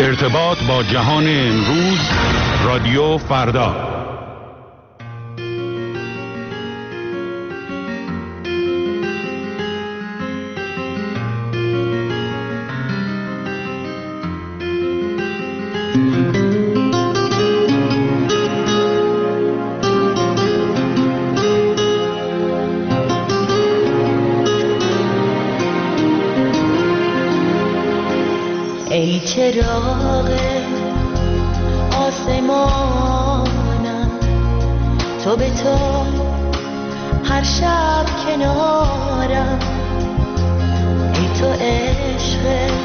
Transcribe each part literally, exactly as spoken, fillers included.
ارتباط با جهان امروز، رادیو فردا. ای چراغ آسمانم، تو به تو هر شب کنارم. ای تو عشق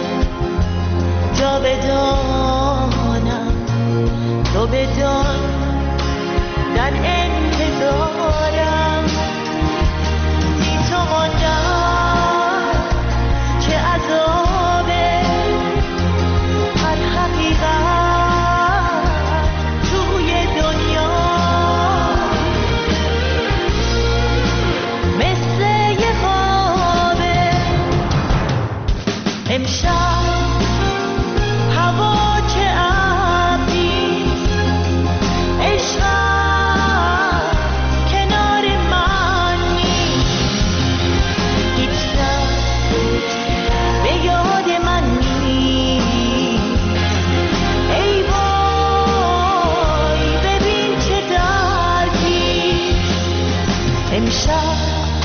جاودانم، تو بدان در انتظارم. بی تو ماندم چه عذابه، هر حقیقت توی دنیا مثل یه خوابه. امشب هوا چه ابریست، عشقم کنار من نیست. هیچ کس به یاد من نیست. ای وای ببین چه دردیست. امشب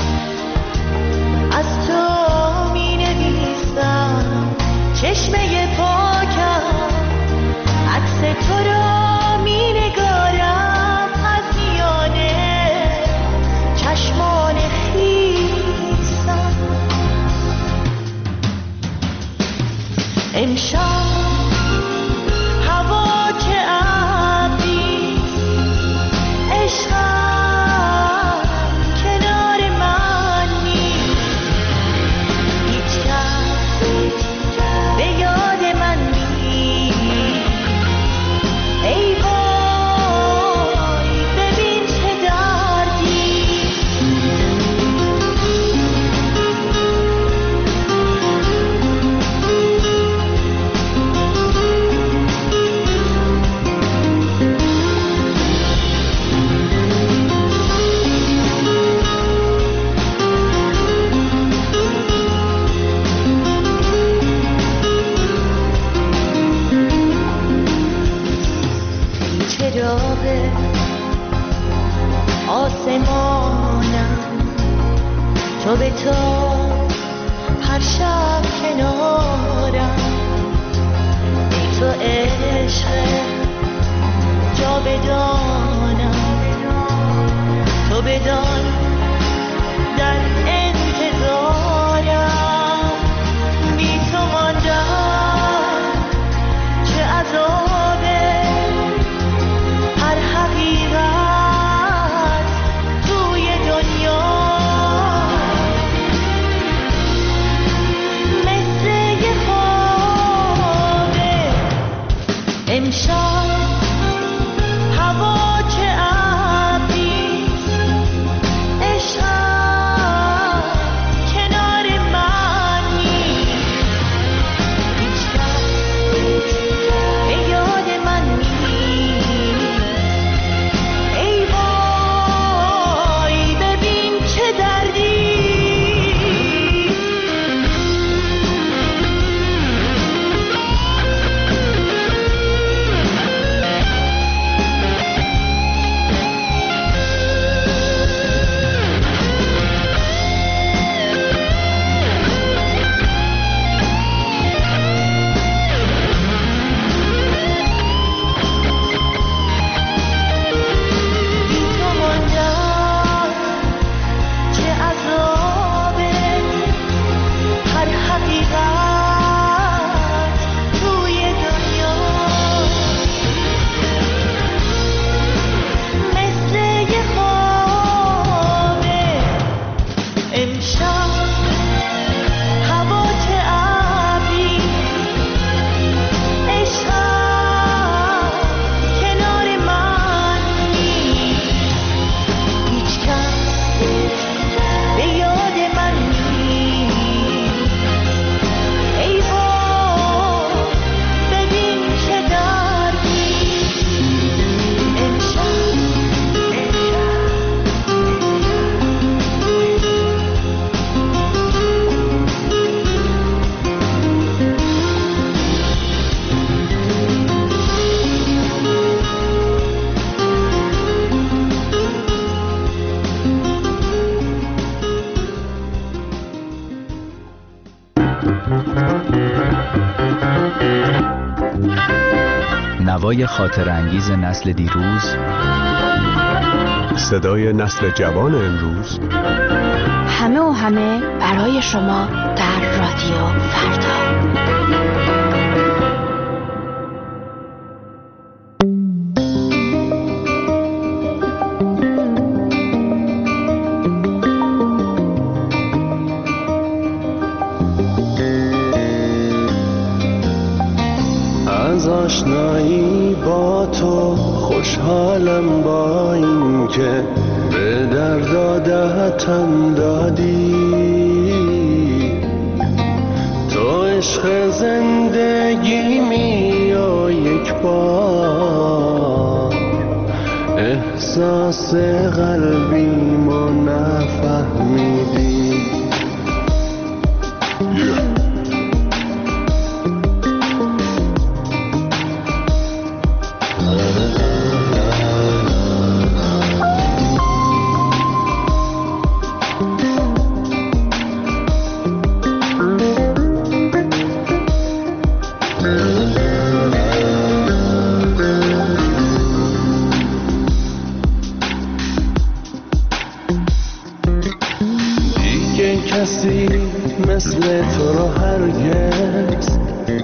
از تو می نویسم چشمه پاکم، عکس تو را می نگارم از میانه چشمان خیسم. امشب هوا چه ابریست، عشقم کنار من نیست. هیچ کس به یاد من نیست. ای وای ببین چه دردیست. چراغ آسمانم، تو به تو هر شب کنارم. ای تو عشق جاودانم، تو بدان در انتظارم. بی تو ماندم چه عذابه، هر حقیقت توی دنیا مثل یه خوابه. امشب هوا چه ابریست، نوای خاطرانگیز نسل دیروز، صدای نسل جوان امروز، همه و همه برای شما در رادیو فردا. از آشنایی با تو خوشحالم، با این که به درد عادتم دادی. تو عشق زندگیمی و یک بار احساس قلبیمو نفهمیدی. کسی مثل تو رو هرگز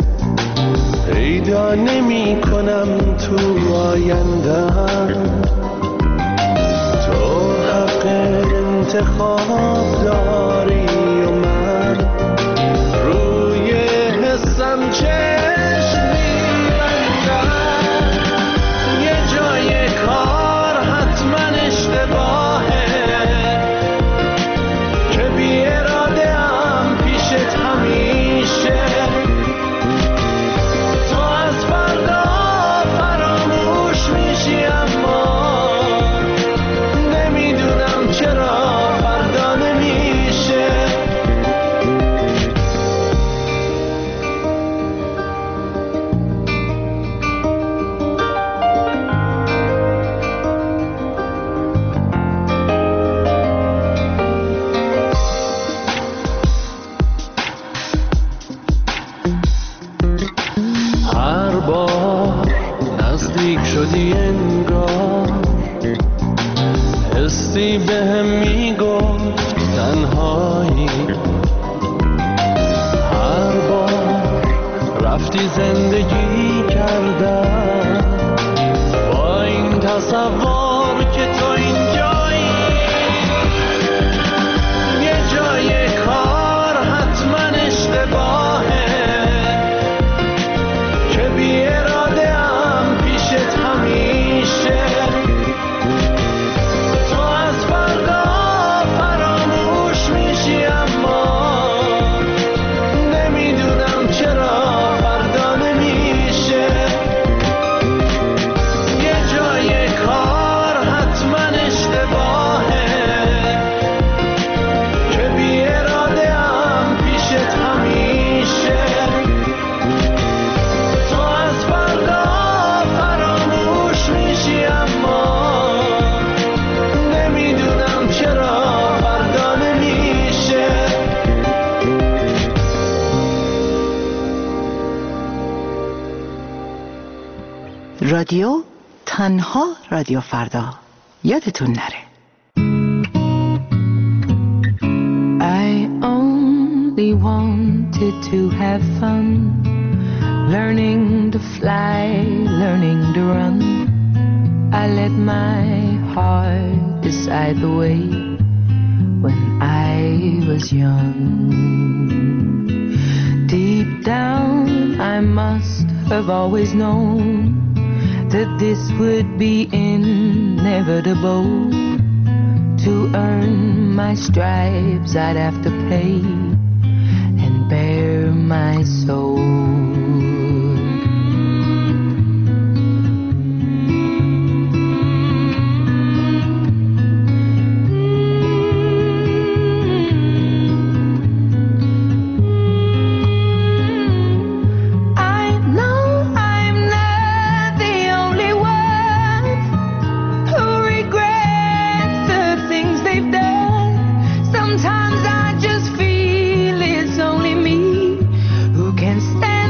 پیدا نمی کنم تو آینده‌ام. تو حق انتخاب داری و من روی حسم چشم می‌بندم. یه جای کار حتما اشتباهه که بی اراده هم پیشت همیشه. تو از فردا فراموش میشی اما نمیدونم چرا فردا نمیشه. هر بار نزدیک شدی انگار حسی بهم میگفت تنهایی. هر بار رفتی زندگی کردم با این تصور که تو اینجایی. یه جای کار حتما اشتباهه که بی اراده هم پیشت همیشه. تو از فردا فراموش میشی اما نمیدونم چرا فردا نمیشه. یه جای کار حتما اشتباهه که بی اراده هم پیشت همیشه. تو از فردا فراموش میشی اما نمیدونم چرا فردا نمیشه. رادیو تنها رادیو فردا، یادتون نره. I only wanted to have fun, learning to fly, learning to run. I let my heart decide the way when I was young. Deep down I must have always known that this would be inevitable. To earn my stripes I'd have to pay and bare my soul. Sometimes I just feel it's only me who can stand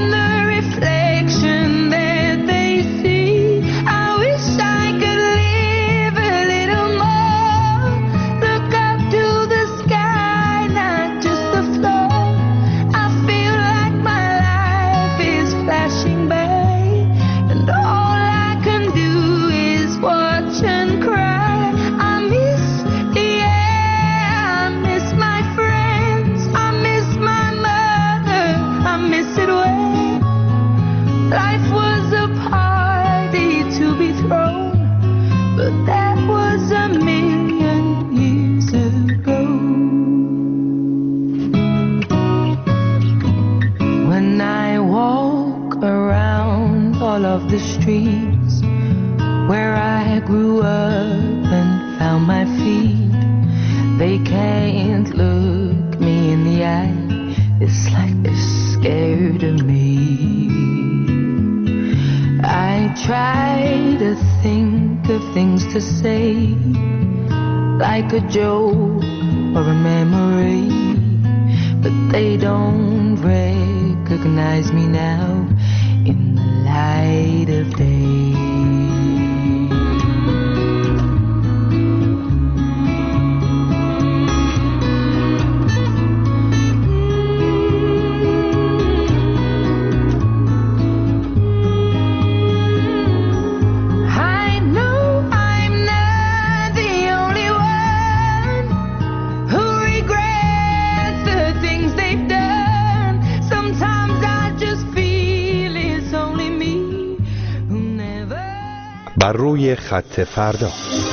of the streets where I grew up and found my feet. They can't look me in the eye. It's like they're scared of me. I try to think of things to say, like a joke or a memory, but they don't recognize me now in the light of day. بر روی خط فردا.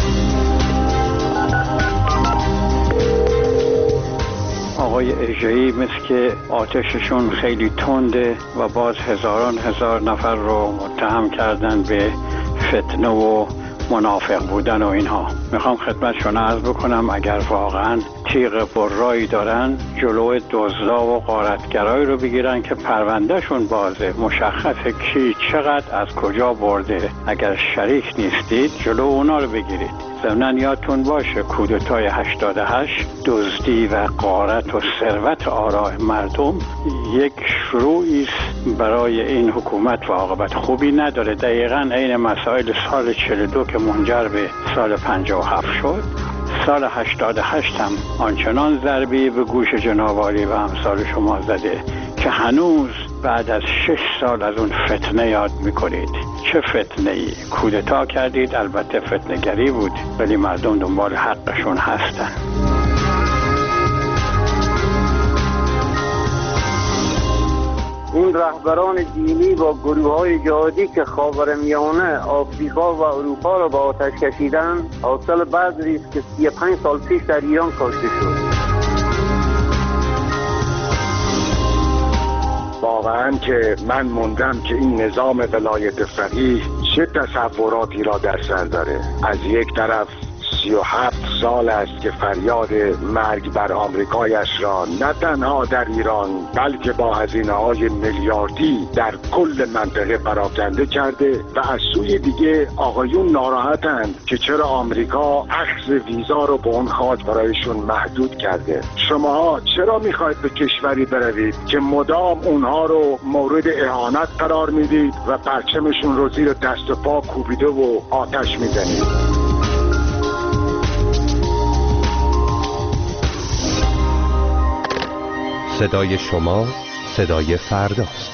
آقای ارجایی مثل که آتششون خیلی تنده و باز هزاران هزار نفر رو متهم کردن به فتنه و منافق بودن و اینها. میخوام خدمتشون عرض بکنم اگر واقعا تیغ برایی دارن جلو دزدا و غارتگرایی رو بگیرن که پروندهشون بازه، مشخصه کی چقدر از کجا برده. اگر شریک نیستید جلو اونا رو بگیرید. ضمناً یادتون باشه کودتای هشتاد و هشت دزدی و غارت و ثروت آراء مردم یک شروعی است برای این حکومت و عاقبت خوبی نداره. دقیقاً عین مسائل سال چهل و دو که منجر به سال پنجاه و هفت شد، سال هشتاد و هشت هم آنچنان ضربی به گوش جناب عالی و امثال شما زده که هنوز بعد از شش سال از اون فتنه یاد میکنید. چه فتنه ای؟ کودتا کردید، البته فتنه گری بود، ولی مردم دنبال حقشون هستن. این رهبران دینی با گروه‌های جهادی که خاورمیانه، آفریقا و اروپا را به آتش کشیدن، حاصل بذری است که سی و پنج سال پیش در ایران کاشته شد. واقعا که من موندم که این نظام ولایت فقیه چه تصوراتی را در سر داره. از یک طرف سی و هفت سال است که فریاد مرگ بر آمریکایش را نه تنها در ایران بلکه با هزینه‌های میلیاردی در کل منطقه پراکنده کرده و از سوی دیگه آقایون ناراحتند که چرا آمریکا اخذ ویزا رو به اون خاک برایشون محدود کرده. شما چرا میخواید به کشوری بروید که مدام اونها رو مورد اهانت قرار میدید و پرچمشون رو زیر دست و پا کوبیده و آتش میزنید؟ صدای شما صدای فرداست.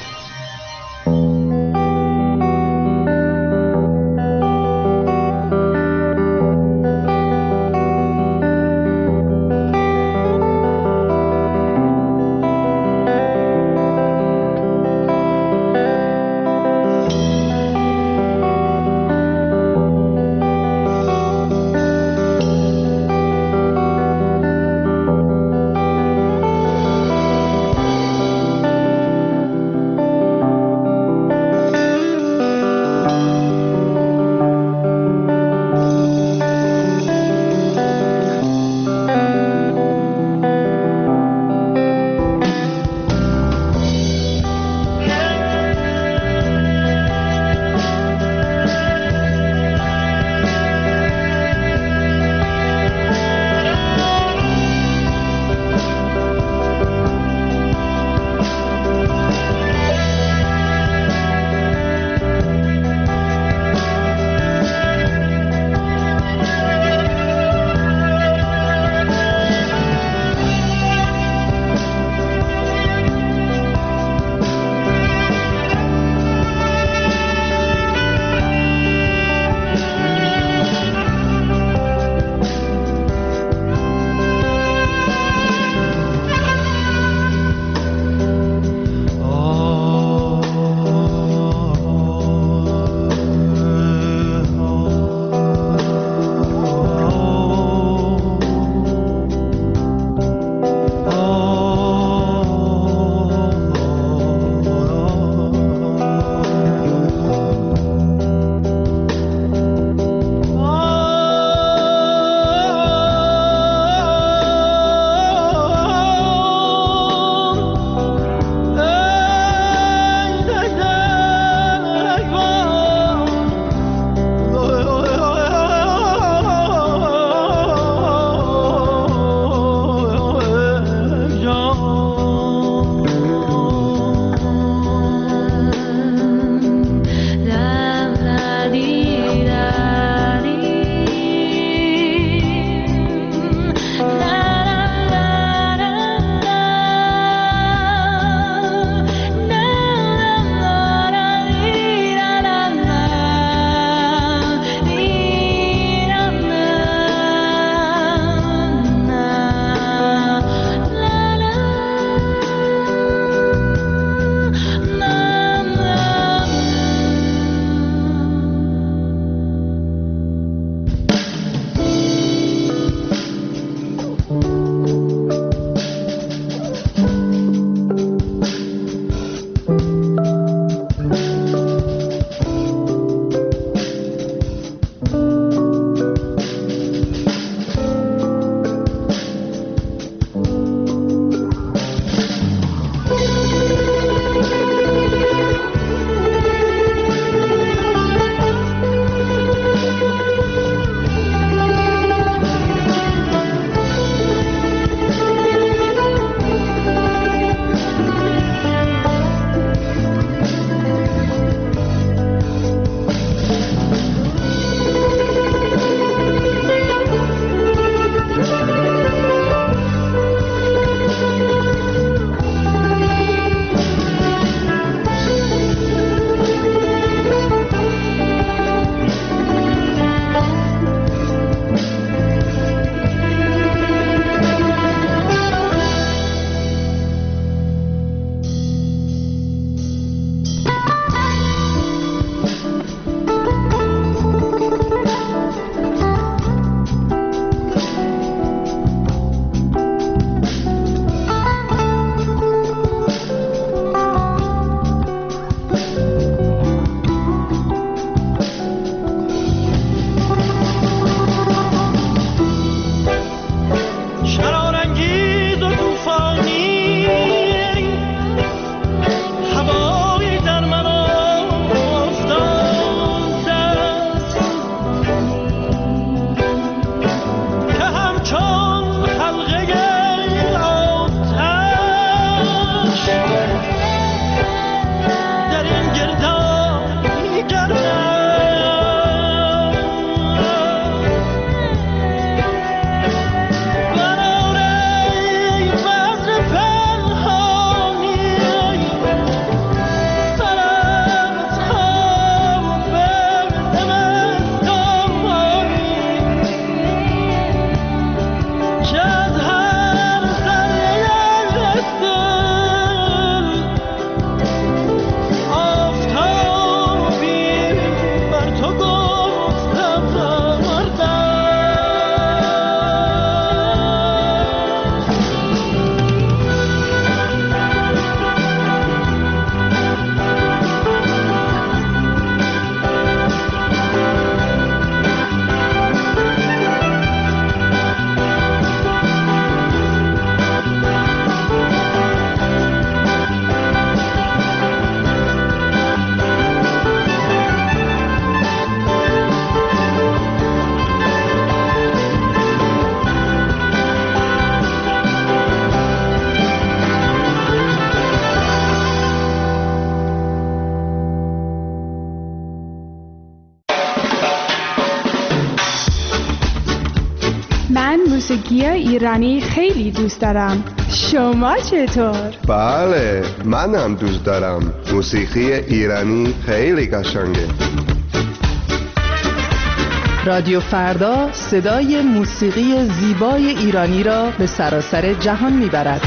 موسیقی ایرانی خیلی دوست دارم. شما چطور؟ بله، من هم دوست دارم. موسیقی ایرانی خیلی قشنگه. رادیو فردا صدای موسیقی زیبای ایرانی را به سراسر جهان میبرد.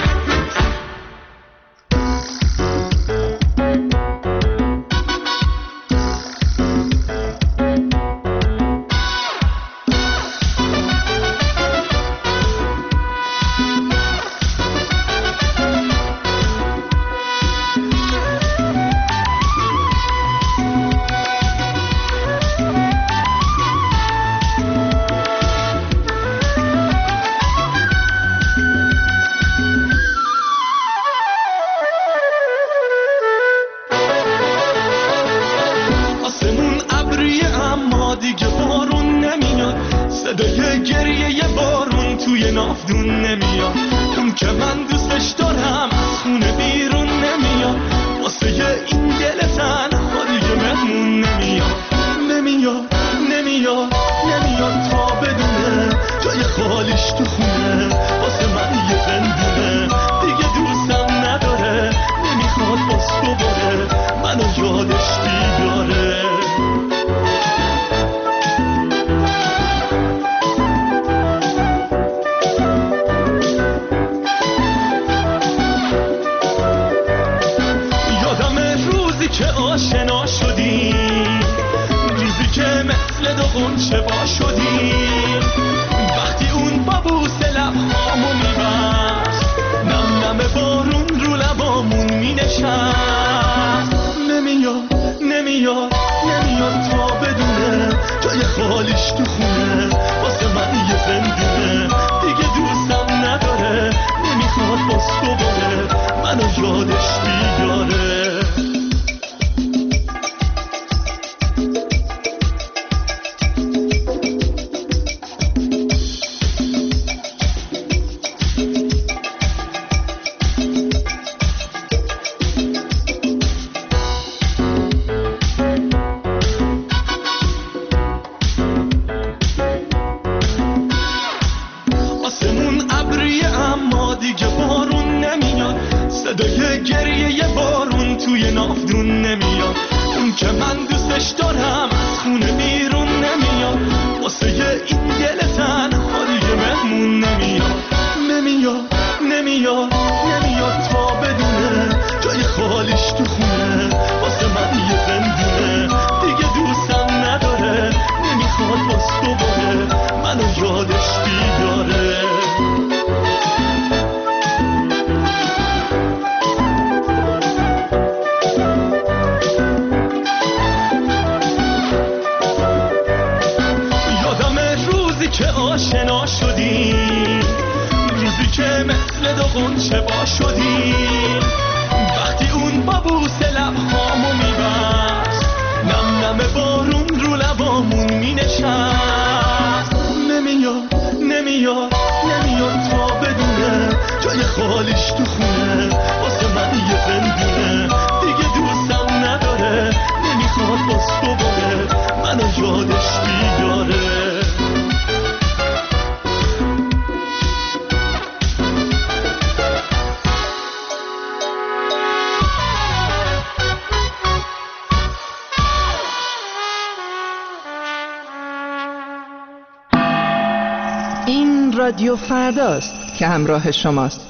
رادیو فرداست که همراه شماست.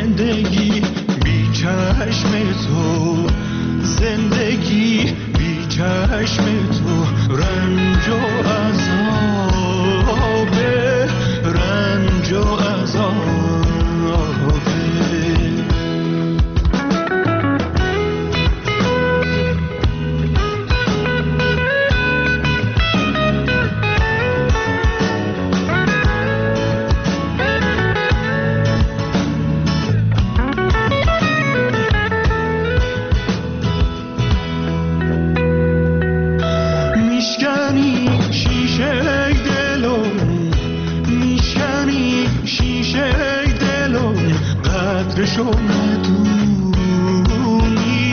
زندگی بی چشم تو، زندگی بی چشم تو رنج و عذابه، رنج و عذابه. شو ندونی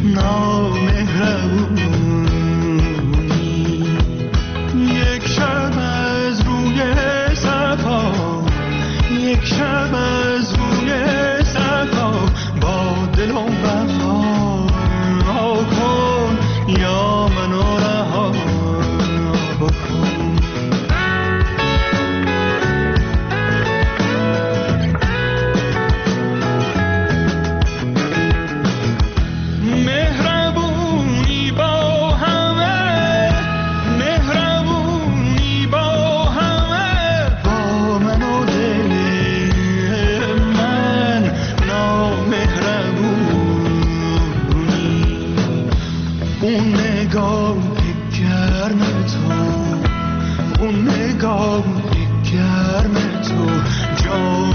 نامهربونی، یک شب از روی صفا، یک شب از روی صفا با دلم وفا کن یا منو رها کن. گرم تو جان